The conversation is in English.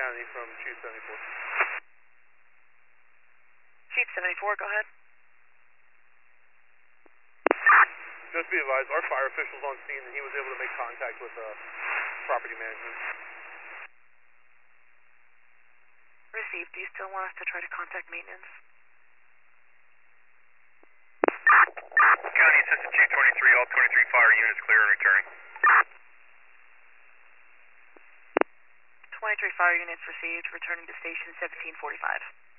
County from Chief 74. Chief 74, go ahead. Just be advised, our fire official's on scene and he was able to make contact with property management. Received. Do you still want us to try to contact maintenance? County Assistant Chief 23, all 23 fire units clear and returning. 23 fire units received, returning to station 1745.